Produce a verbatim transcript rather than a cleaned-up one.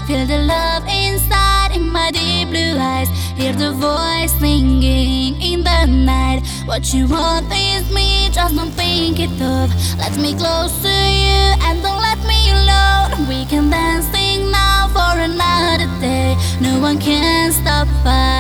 Feel the love inside in my deep blue eyes. Hear the voice singing in the night. What you want is me, just don't think it up. Let me close to you and don't let me alone. We can dance, sing now for another day. No one can stop us.